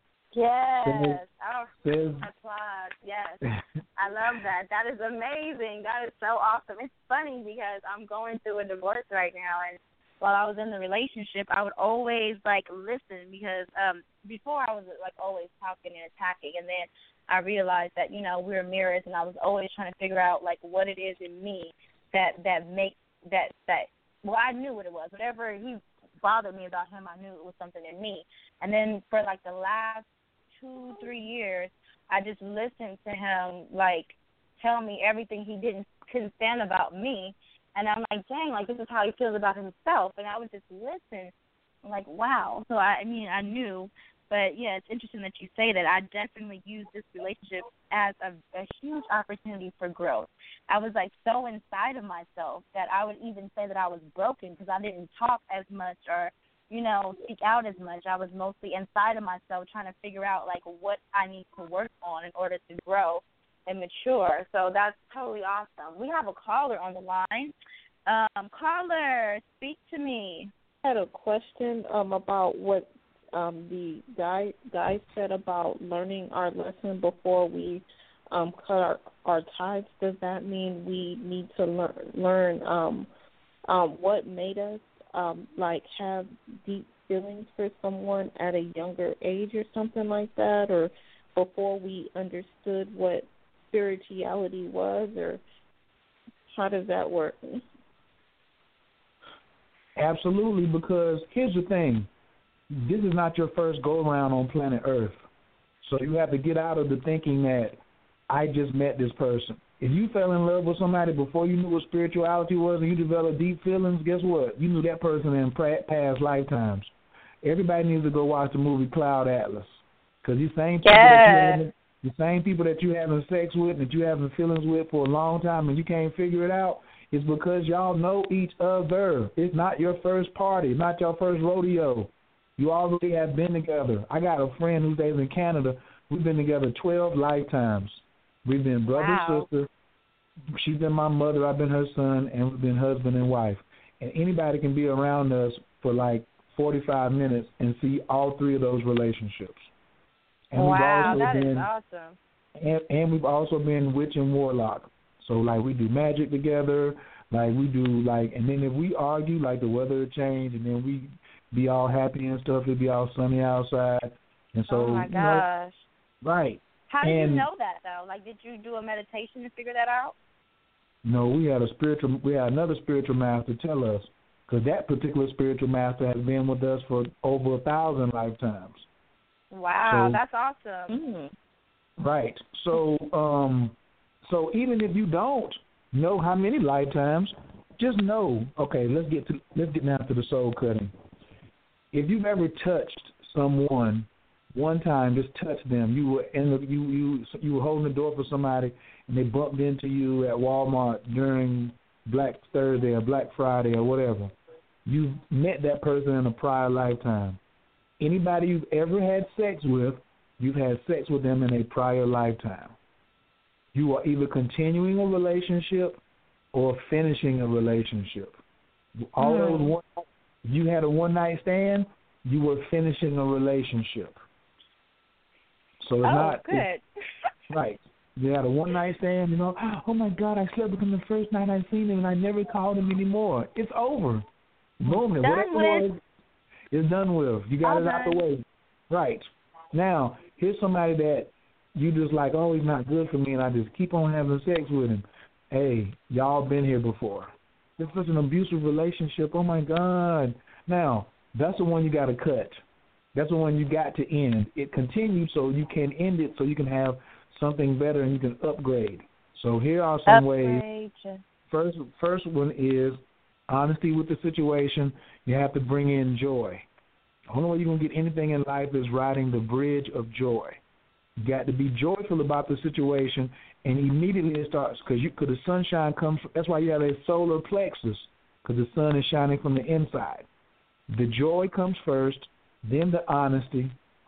Yes. Says, Oh, says, applaud. Yes. I love that. That is amazing. That is so awesome. It's funny because I'm going through a divorce right now, and while I was in the relationship, I would always, like, listen because um, before I was, like, always talking and attacking, and then I realized that, you know, we were mirrors, and I was always trying to figure out, like, what it is in me that, that makes that, that, well, I knew what it was. Whatever he bothered me about him, I knew it was something in me. And then for, like, the last two, three years, I just listened to him, like, tell me everything he didn't couldn't stand about me. And I'm like, dang, like, this is how he feels about himself. And I would just listen. I'm like, wow. So, I, I mean, I knew. But, yeah, it's interesting that you say that. I definitely use this relationship as a, a huge opportunity for growth. I was, like, so inside of myself that I would even say that I was broken because I didn't talk as much or, you know, speak out as much. I was mostly inside of myself trying to figure out, like, what I need to work on in order to grow and mature. So that's totally awesome. We have a caller on the line. Um, caller, speak to me. I had a question um, about what um, the guy guy said about learning our lesson before we um, cut our, our ties. Does that mean we need to learn, learn um, um, what made us, um, like, have deep feelings for someone at a younger age or something like that, or before we understood what spirituality was, or how does that work? Absolutely, because here's the thing. This is not your first go-around on planet Earth. So you have to get out of the thinking that I just met this person. If you fell in love with somebody before you knew what spirituality was and you developed deep feelings, guess what? You knew that person in past lifetimes. Everybody needs to go watch the movie Cloud Atlas, because these same people yeah. that you having, the same people that you having sex with and that you having feelings with for a long time and you can't figure it out, it's because y'all know each other. It's not your first party, not your first rodeo. You already have been together. I got a friend who stays in Canada. We've been together twelve lifetimes. We've been brother wow. and sister. She's been my mother. I've been her son, and we've been husband and wife. And anybody can be around us for like forty-five minutes and see all three of those relationships. And wow, we've also that been, is awesome. And, and we've also been witch and warlock. So, like, we do magic together. Like, we do, like, and then if we argue, like, the weather will change, and then we be all happy and stuff. It'll be all sunny outside. And so, oh, my you gosh. know, right. How did and, you know that, though? Like, did you do a meditation to figure that out? No, we had a spiritual, we had another spiritual master tell us, because that particular spiritual master has been with us for over a thousand lifetimes. Wow, so, that's awesome. Mm-hmm. Right. So, um, so even if you don't know how many lifetimes, just know. Okay, let's get to let's get now to the soul cutting. If you've ever touched someone one time, just touch them. You were in the, you you you were holding the door for somebody, and they bumped into you at Walmart during Black Thursday or Black Friday or whatever. You've met that person in a prior lifetime. Anybody you've ever had sex with, you've had sex with them in a prior lifetime. You are either continuing a relationship or finishing a relationship. All mm. those one, you had a one-night stand, you were finishing a relationship. So it's oh, not good. It's, right. You had a one-night stand, you know, oh, my God, I slept with him the first night I seen him, and I never called him anymore. It's over. Normally, done whatever with. was, it's done with. You got All it out done. the way. Right. Now, here's somebody that you just like, oh, he's not good for me, and I just keep on having sex with him. Hey, y'all been here before. This was an abusive relationship. Oh, my God. Now, that's the one you got to cut. That's the one you got to end. It continued so you can end it so you can have something better and you can upgrade. So here are some upgrade. ways. First, first one is honesty with the situation. You have to bring in joy. The only way you're going to get anything in life is riding the bridge of joy. You got to be joyful about the situation, and immediately it starts because because the sunshine comes. That's why you have a solar plexus, because the sun is shining from the inside. The joy comes first, then the honesty,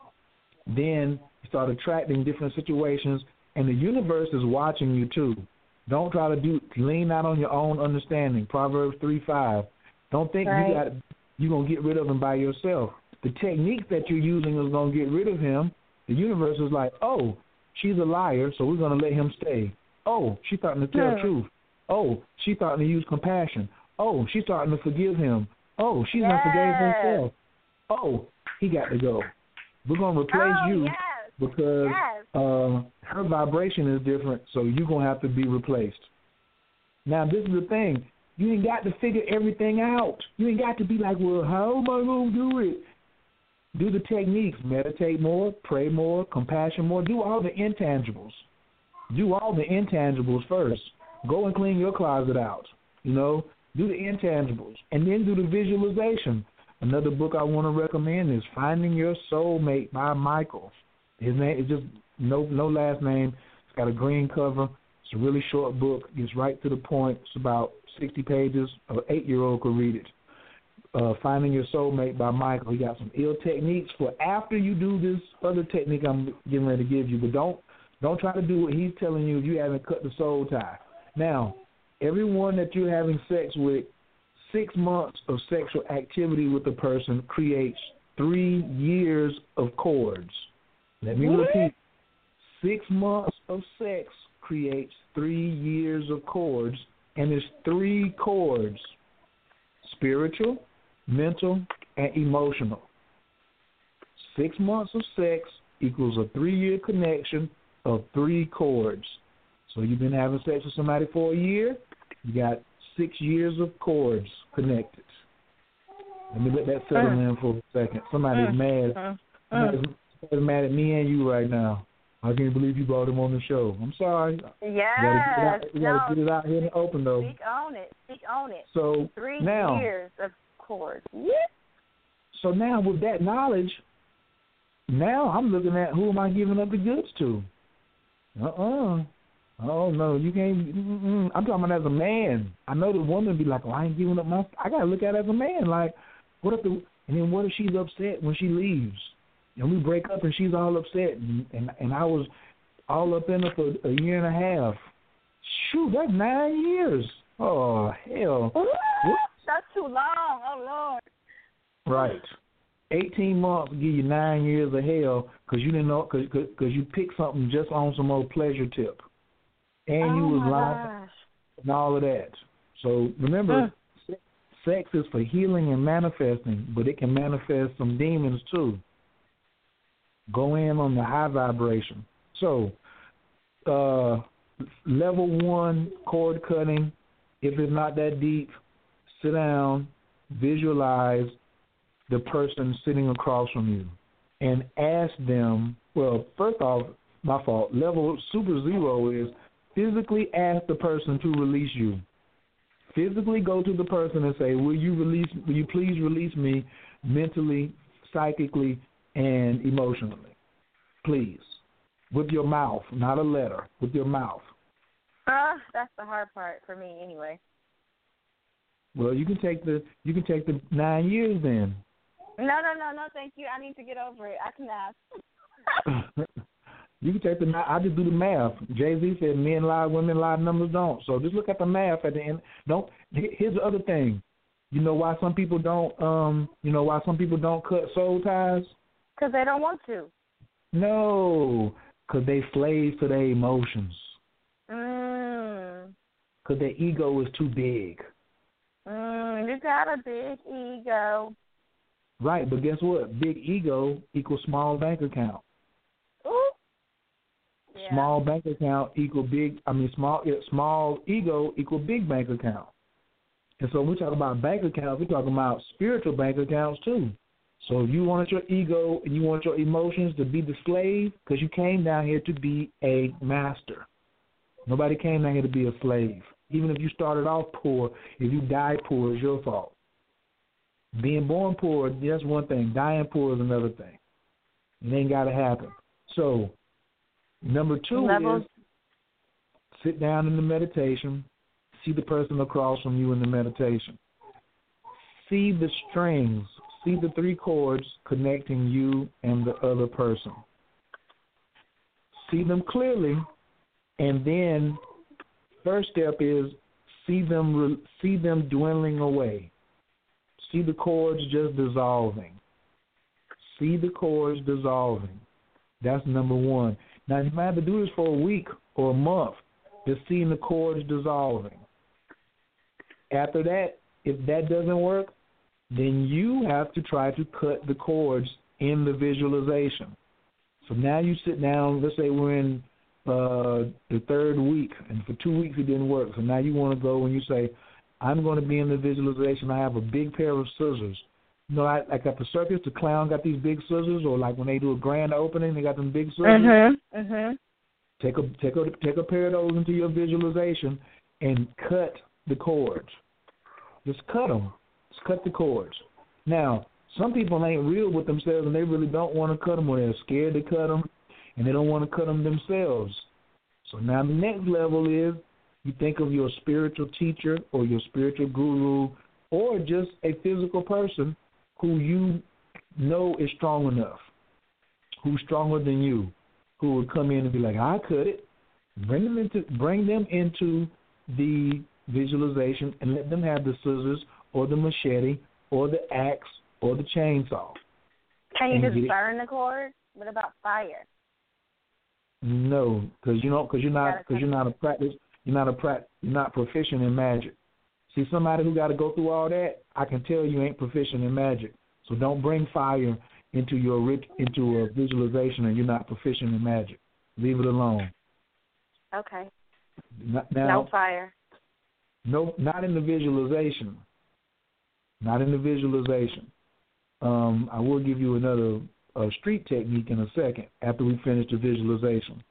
then you start attracting different situations, and the universe is watching you too. Don't try to do lean out on your own understanding. Proverbs three five. Don't think right. you got you're gonna get rid of him by yourself. The technique that you're using is gonna get rid of him. The universe is like, oh, she's a liar, so we're gonna let him stay. Oh, she's starting to tell hmm. the truth. Oh, she's starting to use compassion. Oh, she's starting to forgive him. Oh, she's yes. not forgave herself. Oh, he got to go. We're gonna replace oh, you yes. because yes. uh, her vibration is different, so you're gonna have to be replaced. Now, this is the thing. You ain't got to figure everything out. You ain't got to be like, well, how am I gonna do it? Do the techniques. Meditate more, pray more, compassion more. Do all the intangibles. Do all the intangibles first. Go and clean your closet out. You know, do the intangibles. And then do the visualization. Another book I want to recommend is Finding Your Soulmate by Michael. His name is just no no last name. It's got a green cover. It's a really short book. Gets right to the point. It's about sixty pages. An eight-year-old could read it. Uh, Finding Your Soulmate by Michael. He got some ill techniques for after you do this other technique I'm getting ready to give you. But don't don't try to do what he's telling you if you haven't cut the soul tie. Now, everyone that you're having sex with, six months of sexual activity with the person creates three years of cords. Let me what? repeat. Six months of sex creates three years of cords, and it's three cords: spiritual, mental, and emotional. Six months of sex equals a three-year connection of three cords. So you've been having sex with somebody for a year, you got six years of cords connected. Let me let that settle uh, in for a second. Somebody's uh, mad. Uh, somebody's, somebody's mad at me and you right now. I can't believe you brought him on the show. I'm sorry. Yes. You got to get it out here in the open, though. Speak on it. Speak on it. So Three now, years of cords. So now with that knowledge, now I'm looking at who am I giving up the goods to? Uh-uh. Oh, no, you can't. Mm-mm. I'm talking about as a man. I know the woman be like, oh, I ain't giving up my. I got to look at it as a man. Like, what if the. And then what if she's upset when she leaves? And we break up and she's all upset. And, and, and I was all up in her for a year and a half. Shoot, that's nine years. Oh, hell. That's too long. Oh, Lord. Right. eighteen months will give you nine years of hell because you didn't know, because you picked something just on some old pleasure tip. And oh you was my lying gosh. and all of that. So remember, huh. sex is for healing and manifesting, but it can manifest some demons too. Go in on the high vibration. So uh, level one, cord cutting. If it's not that deep, sit down, visualize the person sitting across from you, and ask them, well, first off, my fault, level super zero is physically ask the person to release you. Physically go to the person and say, will you release? Will you please release me mentally, psychically, and emotionally? Please. With your mouth, not a letter, with your mouth. Uh, that's the hard part for me anyway. Well, you can take the you can take the nine years then. No, no, no, no, thank you. I need to get over it. I can ask. You can take the – I just do the math. Jay-Z said men lie, women lie, numbers don't. So just look at the math at the end. Don't. Here's the other thing. You know why some people don't um you know why some people don't cut soul ties? Because they don't want to. No, because they slave to their emotions. Mm. Because their ego is too big. Mm, you got a big ego. Right, but guess what? Big ego equals small bank account. Ooh. Yeah. Small bank account equal big. I mean, small small ego equal big bank account. And so we talk about bank accounts. We're talking about spiritual bank accounts too. So if you want your ego and you want your emotions to be the slave, because you came down here to be a master. Nobody came down here to be a slave. Even if you started off poor, if you die poor, it's your fault. Being born poor, that's one thing. Dying poor is another thing. It ain't got to happen. So number two Levels. is sit down in the meditation, see the person across from you in the meditation. See the strings, see the three chords connecting you and the other person. See them clearly, and then first step is see them see them dwindling away. See the chords just dissolving. See the chords dissolving. That's number one. Now, you might have to do this for a week or a month, just seeing the chords dissolving. After that, if that doesn't work, then you have to try to cut the chords in the visualization. So now you sit down, let's say we're in uh, the third week, and for two weeks it didn't work. So now you want to go and you say, I'm going to be in the visualization. I have a big pair of scissors. You know, like at the circus, the clown got these big scissors, or like when they do a grand opening, they got them big scissors. Mm-hmm. Mm-hmm. Take a take a take a pair of those into your visualization and cut the chords. Just cut them. Just cut the chords. Now, some people ain't real with themselves, and they really don't want to cut them, or they're scared to cut them, and they don't want to cut them themselves. So now the next level is you think of your spiritual teacher or your spiritual guru or just a physical person who you know is strong enough, who's stronger than you, who would come in and be like, I cut it. Bring them into bring them into the visualization and let them have the scissors or the machete or the axe or the chainsaw. Can you just burn the cord? What about fire? No, because you know, because you're not, because you're not a practice, you're not a pra- you're not proficient in magic. See, somebody who got to go through all that, I can tell you ain't proficient in magic. So don't bring fire into your rich, into a visualization, and you're not proficient in magic. Leave it alone. Okay. Not, now, no fire. No, not in the visualization. Not in the visualization. Um, I will give you another uh, street technique in a second after we finish the visualization.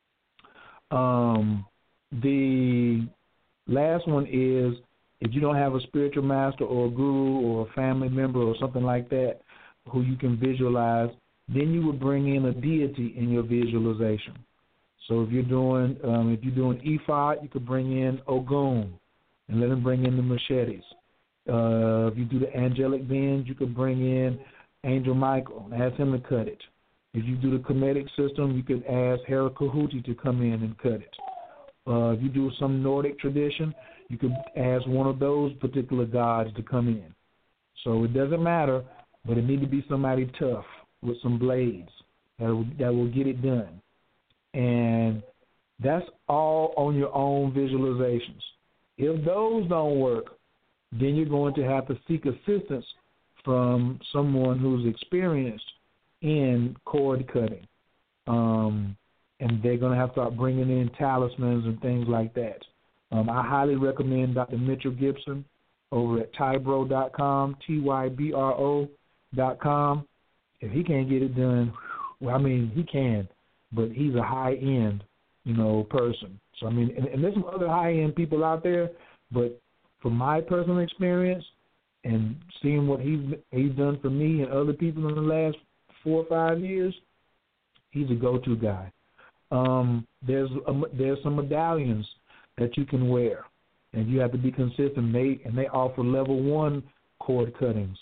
Um, the last one is if you don't have a spiritual master or a guru or a family member or something like that who you can visualize, then you would bring in a deity in your visualization. So if you're doing um, if you're doing Ifa, you could bring in Ogun and let him bring in the machetes. Uh, if you do the angelic beings, you could bring in Angel Michael and ask him to cut it. If you do the Kemetic system, you could ask Hera Kahuti to come in and cut it. Uh, if you do some Nordic tradition, you could ask one of those particular gods to come in. So it doesn't matter, but it needs to be somebody tough with some blades that will, that will get it done. And that's all on your own visualizations. If those don't work, then you're going to have to seek assistance from someone who's experienced in cord cutting. Um, and they're going to have to start bringing in talismans and things like that. Um, I highly recommend Doctor Mitchell Gibson over at Tybro dot com, T Y B R O dot com. If he can't get it done, well, I mean, he can, but he's a high-end, you know, person. So, I mean, and, and there's some other high-end people out there, but from my personal experience and seeing what he's he's done for me and other people in the last four or five years, he's a go-to guy. Um, there's a, there's some medallions that you can wear and you have to be consistent. They and they offer level one cord cuttings.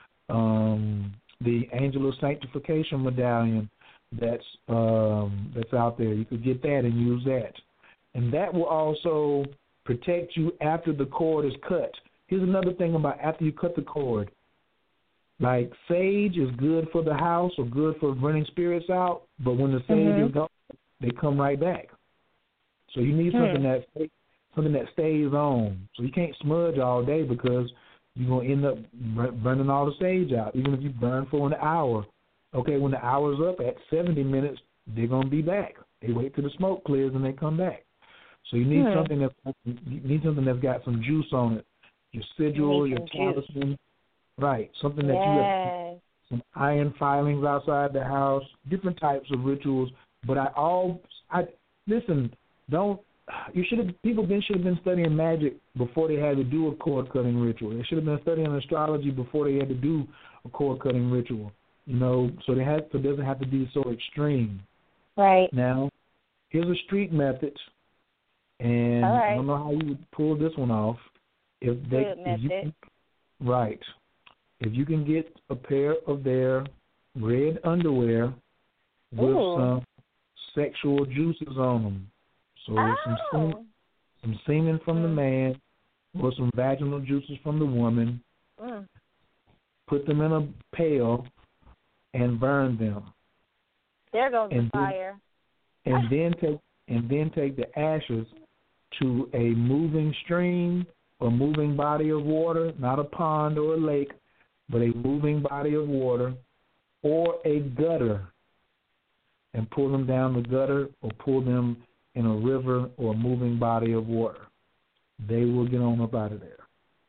Um, the Angel of Sanctification medallion that's um, that's out there. You could get that and use that, and that will also protect you after the cord is cut. Here's another thing about after you cut the cord. Like sage is good for the house or good for running spirits out, but when the sage mm-hmm. is gone, they come right back. So you need hmm. something that something that stays on. So you can't smudge all day because you're gonna end up burning all the sage out. Even if you burn for an hour, okay, when the hour's up at seventy minutes, they're gonna be back. They wait till the smoke clears and they come back. So you need hmm. something that you need something that's got some juice on it. Your sigil, your talisman. Right, something that yes. you have, some iron filings outside the house, different types of rituals. But I all, I listen. Don't you should have people been should have been studying magic before they had to do a cord cutting ritual. They should have been studying astrology before they had to do a cord cutting ritual. You know, so they had so it doesn't have to be so extreme. Right. Now, here's a street method, and right. I don't know how you would pull this one off. If they, if you can, right. If you can get a pair of their red underwear with Ooh. some sexual juices on them, so oh. some semen, some semen from mm. the man or some vaginal juices from the woman, mm. put them in a pail and burn them. There goes and the fire. Then, and then take and then take the ashes to a moving stream or moving body of water, not a pond or a lake, but a moving body of water or a gutter, and pull them down the gutter or pull them in a river or a moving body of water. They will get on up out of there.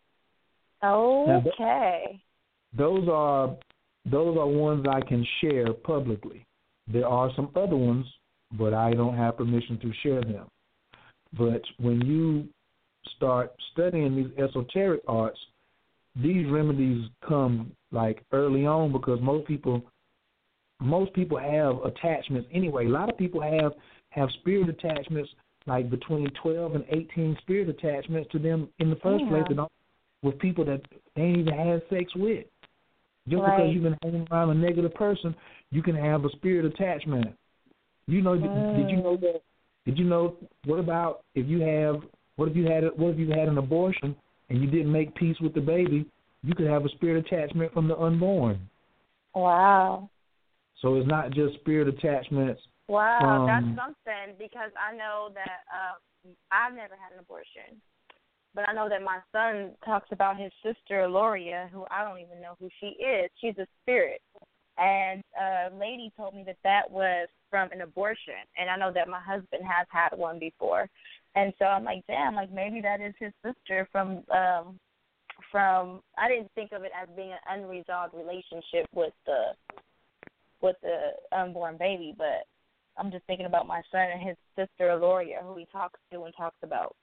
Okay. Now, those are those are ones I can share publicly. There are some other ones, but I don't have permission to share them. But when you start studying these esoteric arts, these remedies come like early on because most people most people have attachments anyway. A lot of people have, have spirit attachments like between twelve and eighteen spirit attachments to them in the first yeah. place that don't, with people that they ain't even had sex with. Just right. because you've been hanging around a negative person, you can have a spirit attachment. You know, mm. did you know that? Did you know? What about if you have? What if you had? What if you had an abortion and you didn't make peace with the baby? You could have a spirit attachment from the unborn. Wow. So it's not just spirit attachments. Wow, from, that's something because I know that uh, I've never had an abortion. But I know that my son talks about his sister, Loria, who I don't even know who she is. She's a spirit. And a lady told me that that was from an abortion. And I know that my husband has had one before. And so I'm like, damn, like maybe that is his sister from, um, from, I didn't think of it as being an unresolved relationship with the, with the unborn baby. But I'm just thinking about my son and his sister, Loria, who he talks to and talks about.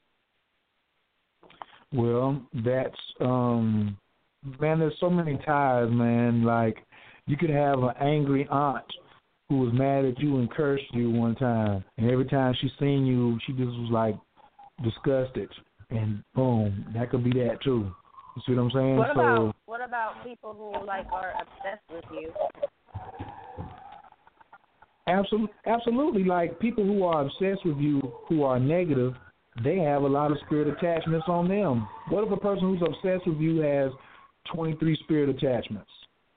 Well, that's, um, man, there's so many ties, man. Like, you could have an angry aunt who was mad at you and cursed you one time, and every time she seen you, she just was, like, disgusted, and boom, that could be that, too. You see what I'm saying? What so, about what about people who, like, are obsessed with you? Absolutely, absolutely. Like, people who are obsessed with you who are negative, they have a lot of spirit attachments on them. What if a person who's obsessed with you has twenty-three spirit attachments?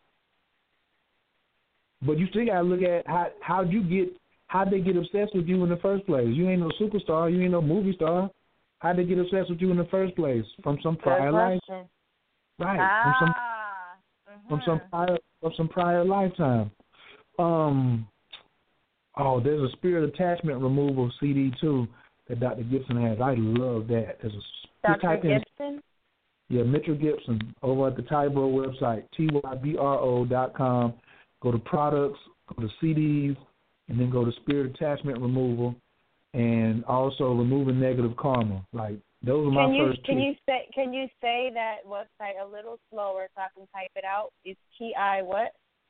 But you still gotta look at how how'd you get how'd they get obsessed with you in the first place? You ain't no superstar, you ain't no movie star. How'd they get obsessed with you in the first place? From some prior life, right? Ah, from some mm-hmm. from some prior from some prior lifetime. Um. Oh, there's a spirit attachment removal C D too that Doctor Gibson has. I love that. There's a Doctor Gibson? In, yeah, Mitchell Gibson over at the Tybro website, T Y B R O dot com. Go to products, go to C Ds, and then go to spirit attachment removal, and also removing negative karma. Like those are my can you, first can two. You say, can you say that website a little slower so I can type it out? It's T I what?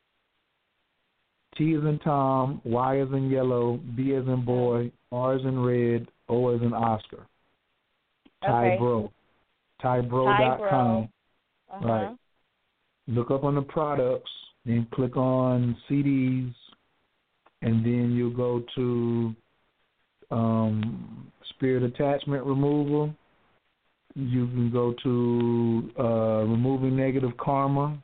T as in Tom, Y as in yellow, B as in boy, R as in red, O as in Oscar. Okay. Tybro. Tybro dot com. Uh-huh. Right. Look up on the products, then click on C Ds, and then you'll go to um, Spirit Attachment Removal. You can go to uh, Removing Negative Karma.